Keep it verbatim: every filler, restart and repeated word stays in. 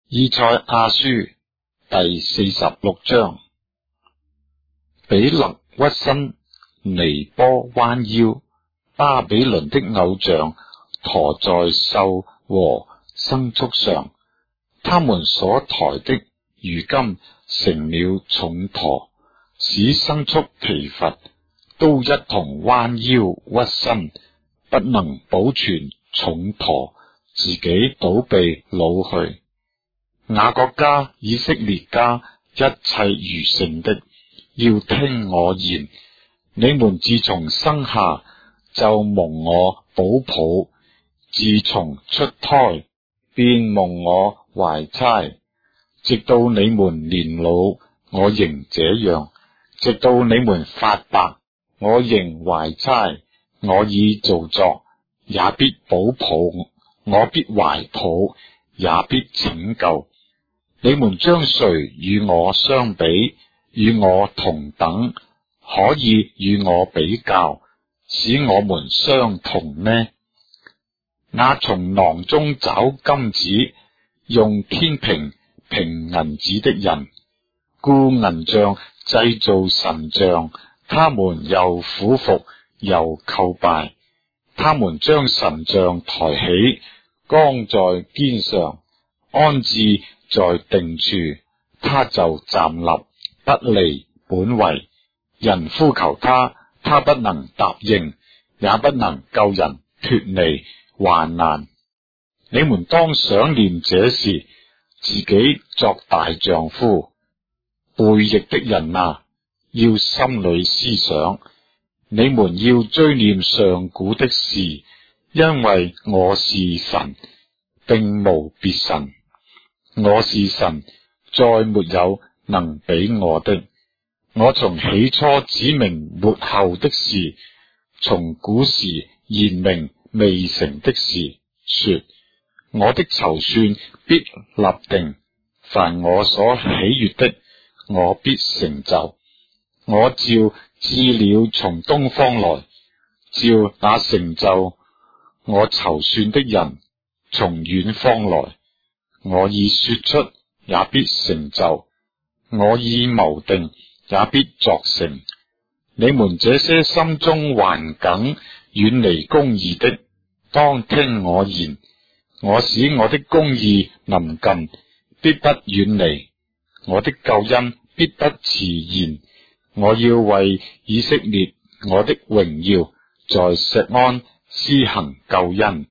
以賽亞書第四十六章。比勒屈身，尼波彎腰，巴比倫的偶像馱在獸和牲畜上，他們所抬的如今成了重馱，使牲畜疲乏，都一同彎腰屈身，不能保存重馱，自己倒被擄去。雅各家、以色列家，一切餘剩的，要聽我言。你們自從生下就蒙我保抱，自從出胎便蒙我懷搋，直到你們年老，我仍這樣；直到你們發白，我仍懷搋。我已造作，也必保抱；我必懷抱，也必拯救。你們將誰與我相比？與我同等？可以與我比較，使我們相同呢？那從囊中找金子，用天平平銀子的人，雇銀匠製造神像，他們又俯伏又叩拜。他們將神像抬起，扛在肩上，安置在定處，他就站立，不離本位。人呼求他，他不能答應，也不能救人脫離患難。你們當想念這事，自己作大丈夫。背逆的人啊，要心裏思想，你們要追念上古的事，因為我是神，並無別神。我是神，再沒有能比我的。我從起初指明末後的事，從古時言明未成的事，說我的籌算必立定，凡我所喜悅的，我必成就。我召鷙鳥從東方來，召那成就我籌算的人從遠方來。我已說出，也必成就；我已謀定，也必作成。你們這些心中頑梗、遠離公義的，當聽我言。我使我的公義臨近，必不遠離；我的救恩必不遲延。我要為以色列我的榮耀，在錫安施行救恩。